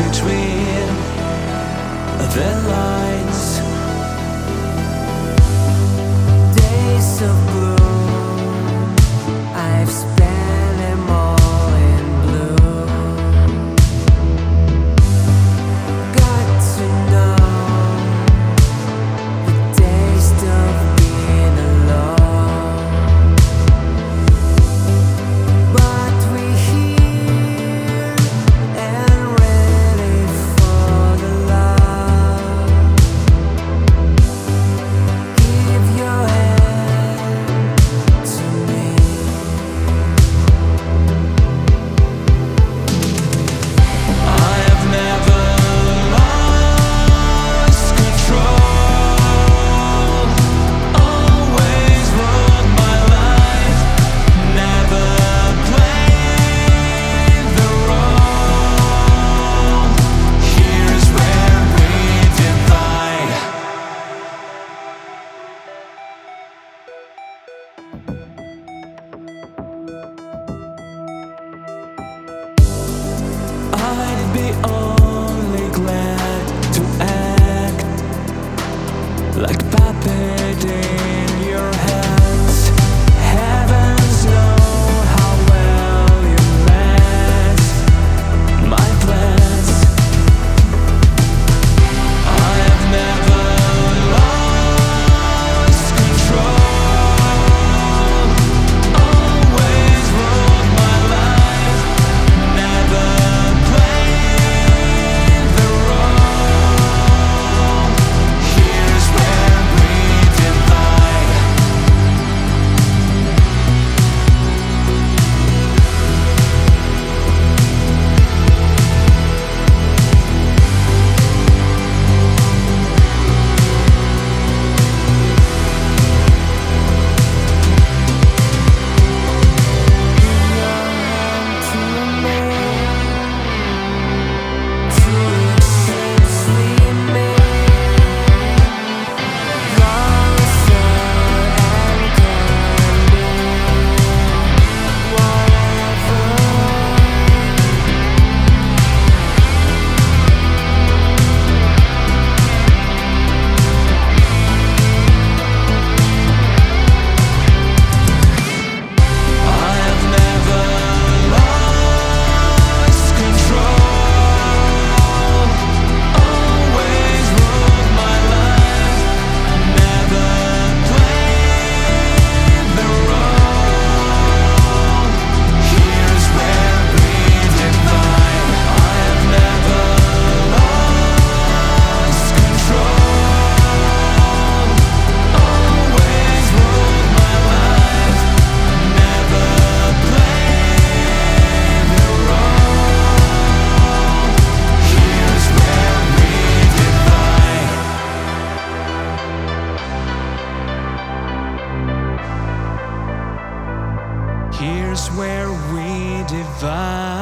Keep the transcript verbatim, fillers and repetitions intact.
between the lines. Days of gloom, I've spent them all in blue. Got to know the taste of being alone. But we're here and ready for the love. Give your hand to me. I have never lost control. Always ruled my life. Never played the role. Here's where we divide. I'd be only glad to act like puppet in your hands. Heavens know how well you match my plans. I have never lost control. Always ruled my life. Never played the role. Here's where we divide. Here's where we divide.